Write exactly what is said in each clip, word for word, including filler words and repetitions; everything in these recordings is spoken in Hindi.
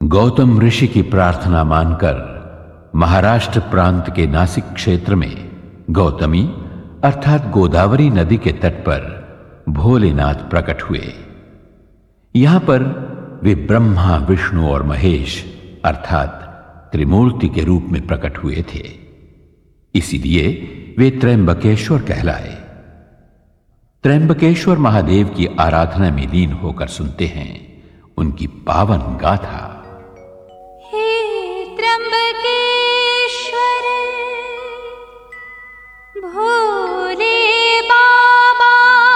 गौतम ऋषि की प्रार्थना मानकर महाराष्ट्र प्रांत के नासिक क्षेत्र में गौतमी अर्थात गोदावरी नदी के तट पर भोलेनाथ प्रकट हुए। यहां पर वे ब्रह्मा, विष्णु और महेश अर्थात त्रिमूर्ति के रूप में प्रकट हुए थे। इसीलिए वे त्र्यंबकेश्वर कहलाए। त्र्यंबकेश्वर महादेव की आराधना में लीन होकर सुनते हैं उनकी पावन गाथा। हे त्र्यंबकेश्वर भोले बाबा,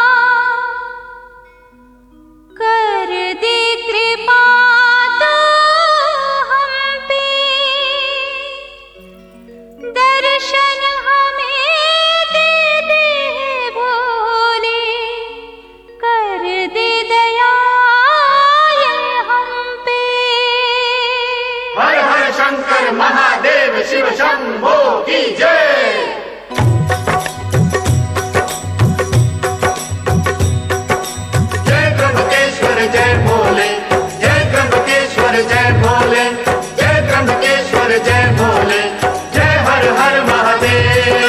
कर दे कृपा तो हम पे, दर्शन हमें दे दे भोले, कर दे दया ये हम पे। हर हर शंकर महादेव शिव शंभो की जय। जय त्र्यंबकेश्वर जय भोले, जय त्र्यंबकेश्वर जय भोले, जय त्र्यंबकेश्वर जय भोले, जय हर हर महादेव।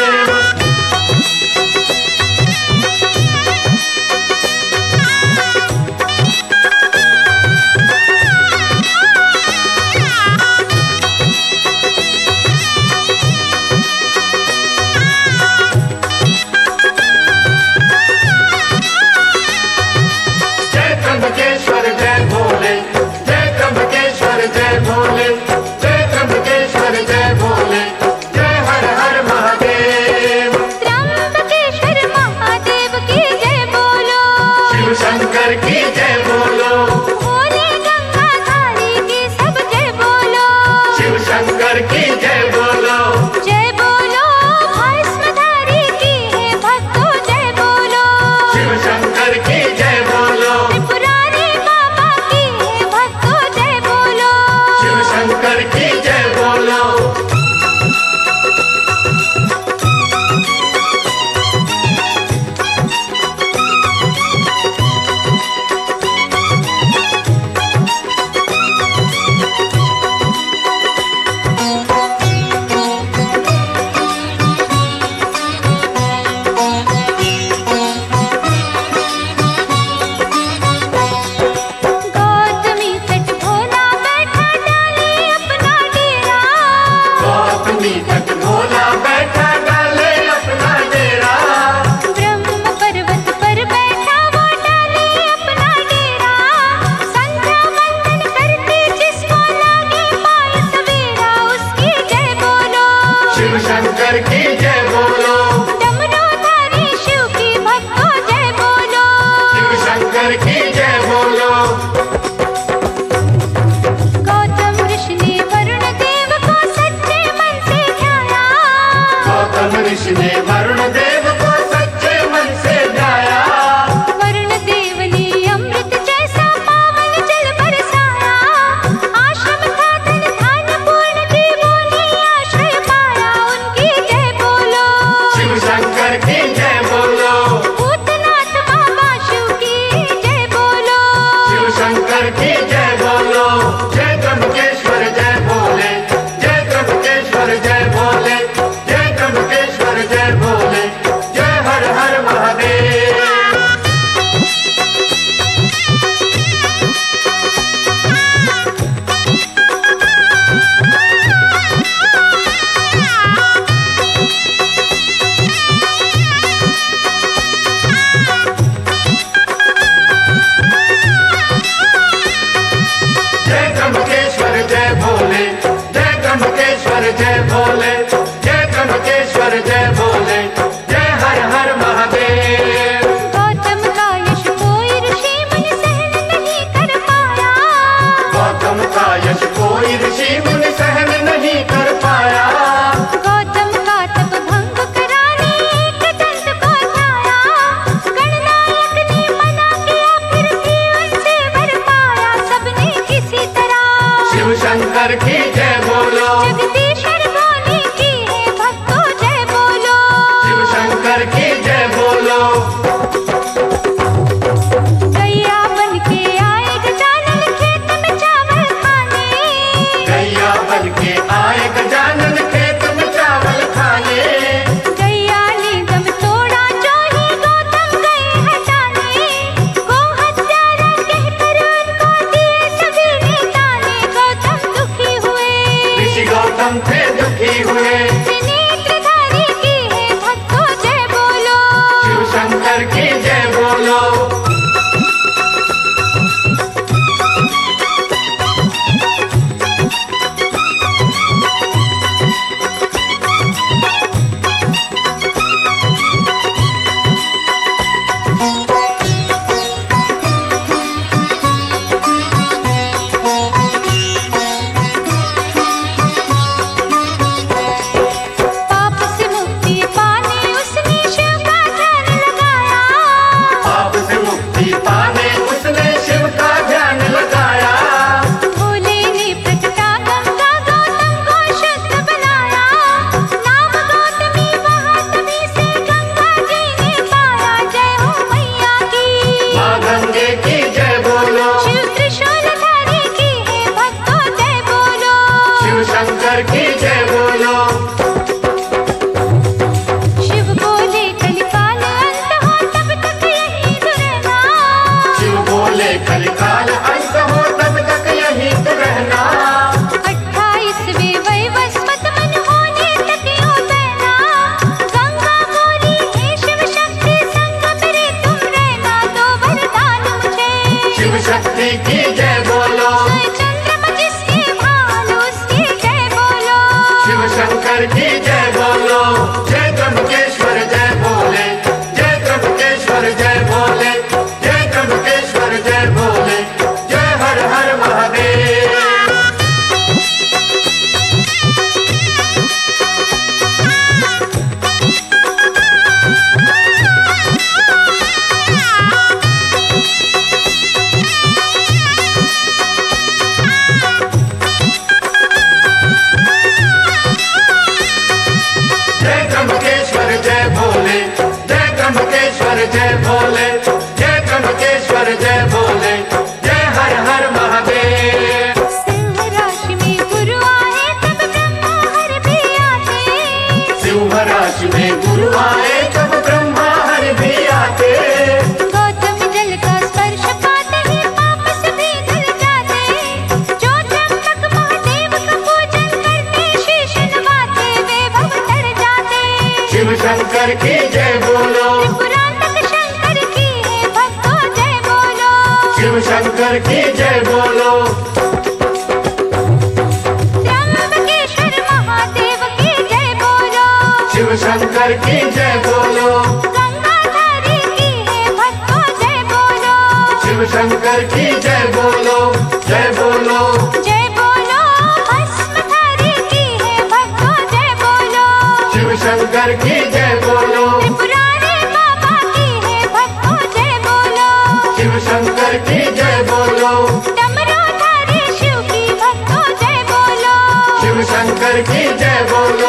जय त्र्यंबकेश्वर जय भोले, जय त्र्यंबकेश्वर जय भोले, जय त्र्यंबकेश्वर जय भोले, जय हर हर महादेव। त्र्यंबकेश्वर महादेव की जय बोलो, शिव शंकर की जय बोलो, भोले गंगाधारी की सब जय बोलो, शिव शंकर की जय बोलो, जय बोलो भस्मधारी की है भक्तों जय बोलो, शिव शंकर की जय बोलो, त्रिपुरारी बाबा की है भक्तों जय बोलो, शिव शंकर की जय बोलो। गौतमी तट भोला बैठा डाले अपना डेरा, गौतमी तट भोला बैठा डाले अपना डेरा, ब्रह्म पर्वत पर बैठा वो डाले अपना डेरा, संध्या वंदन करते जिसको लागे पाए सवेरा, उसकी जय बोलो, शिव शंकर की जय बोलो, डमरूधारी शिव की भक्तों जय बोलो, शिव शंकर की जय बोलो। गौतम ऋषि ने वरुण देव को सच्चे मन से ध्याया, गौतम ऋषि ने वरुण देव को सच्चे मन से ध्याया, वरुण देव ने अमृत जैसा पावन जल बरसाया, आश्रम था धन धान्य पूर्ण जीवों ने आश्रय पाया, उनकी जय बोलो, शिव शंकर की जय बोलो, भूतनाथ बाबा शिव की जय बोलो, शिव शंकर की जय बोलो। जय त्र्यंबकेश्वर जय भोले, जय त्र्यंबकेश्वर जय भोले, जय त्र्यंबकेश्वर जय भोले, जय हर हर महादेव। जय त्र्यंबकेश्वर जय भोले, जय त्र्यंबकेश्वर जय भोले, जय त्र्यंबकेश्वर जय भोले, जय हर हर महादेव। गौतम का यश कोई ऋषि मुनि सहन नहीं कर पाया, गौतम का यश कोई ऋषि मुनि सहन नहीं कर पाया, गौतम का तप भंग कराने एक दंत को ध्याया, गणनायक ने मना किया फिर भी उनसे वर पाया, सबने किसी तरह शिव शंकर की जय बोलो, जगदीश्वर भोले की है भक्तों जय बोलो, शिव शंकर की जय बोलो। गैया बन के आए गजानन खेत में चावल खाने, शंकर की जय बोलो। त्र्यंबकेश्वर महादेव की जय बोलो। शिव शंकर की जय बोलो। गंगाधारी की है भक्तों जय बोलो। शिव शंकर की जय बोलो, जय बोलो। जय बोलो भस्मधारी की है भक्तों जय बोलो। शिव शंकर की जय बोलो। त्रिपुरारी बाबा की है भक्तों जय बोलो। शिव शंकर की जय बोलो। डमरूधारी शिव की भक्तों जय बोलो। शिव शंकर की जय बोलो।